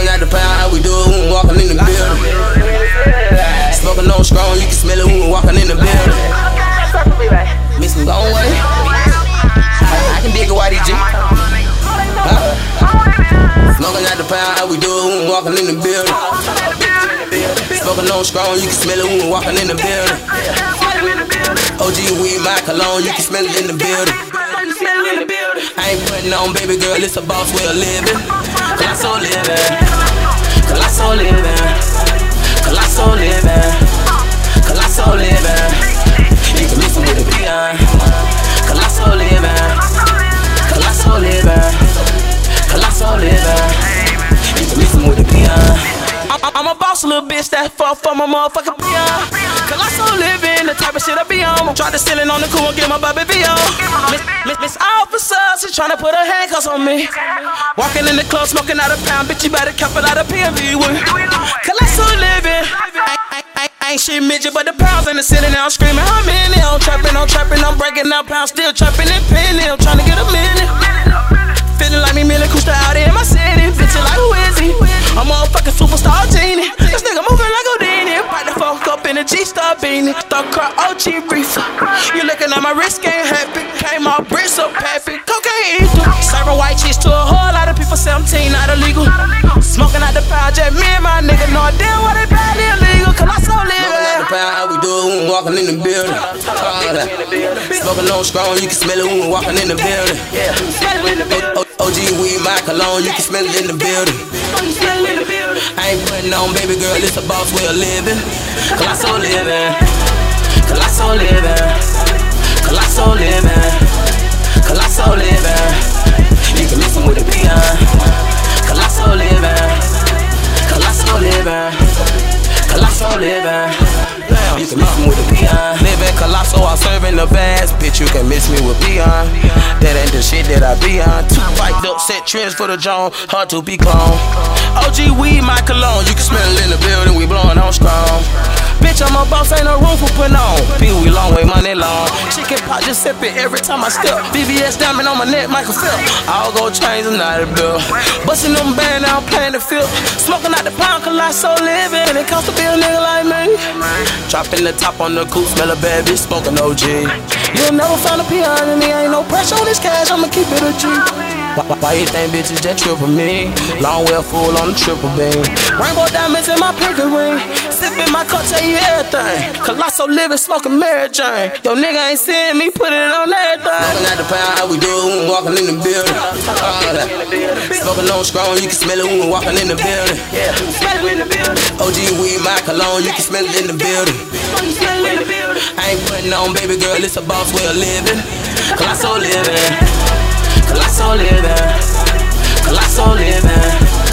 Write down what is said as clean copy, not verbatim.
Smoking out the pound, how we do it when we walking in the building. Smoking on strong, you can smell it when we walking in the building. Miss me long way. I can dig a YDG. Smoking out the pound, how we do it when we walking in the building. Smoking on strong, you can smell it when we walking in the building. OG weed, my cologne, you can smell it in the building. I ain't putting on, baby girl, it's a boss way of living. Colosso living, Colosso living, Colosso living, Colosso living. You can mix it with a peon. Colosso living, Colosso living, Colosso living. You can mix it with a peon. I'm a boss little bitch that fuck for my motherfucking peon. Colosso living, the type of shit I be on. Try to steal it on the cool and get my baby VO. Miss Officer, she tryna put her handcuffs on me. Walking in the club, smoking out a pound, bitch, you better cap it out of PNV with. Colosso living, I ain't shit midget, but the pounds in the city now. I'm screaming, how many? I'm trapping, I'm breaking out pounds, still trapping and penny. I'm tryna get a minute. Feeling like me, Millie Cooster out in my city. Bitch, like who is he? I'm a motherfucking superstar genie. This nigga moving like Houdini. Bite the fuck up in a G-Star beanie. Thug car OG reefer. You looking at my wrist, ain't happy. Came out bricks up happy. Cocaine ether. Serving white cheese to a whole lot of people. 17 not illegal. Smoking out the pound, just me and my nigga know damn what they bad illegal. Colosso living. Smoking out the pound, how we do it when we walking in the building. Smoking on strong, you can smell it when we walking in the building. OG weed, my cologne, you can smell it in the building. I ain't putting on, baby girl, it's a boss way of living. Colosso living, Colosso living, Colosso living, Colosso living. You can mix 'em with a peon. Colosso living, Colosso living, Colosso living. You can mix 'em with a peon. Living Colosso, I'm serving the bass. Bitch, you can mix me with peon. That ain't the shit that I be on. Two fight up, set trends for the Joan. Hard to be clone. OG weed, my cologne. You can smell it in the building. We blowing on strong. Bitch, I'm a boss, ain't no room for putting on. People, we long way, money long. Chicken pot, just sip it every time I step. VVS diamond on my neck, Michael Phelps. I'll go chains and not a bill. Bustin' them band, now I'm playing the field. Smoking out the pound, Colosso living. And it cost to be a nigga like me. Dropping the top on the coupe, smell a bad bitch, smoking OG. You'll never find a peon in me, ain't no pressure on this cash, I'ma keep it a G. Why you think bitches that triple me? Long well full on the triple beam. Rainbow diamonds in my pinky ring. Sipping my cup, tell you everything. Colosso living, smoking Mary Jane. Yo nigga ain't seeing me, put it on everything. Smoking out the pound, how we do it when we walking in the building. Smoking on strong, you can smell it when we walking in the building. OG weed, my cologne, you can smell it in the building. I ain't putting on, baby girl, it's a boss way of living. Colosso living, Colosso living, Colosso living.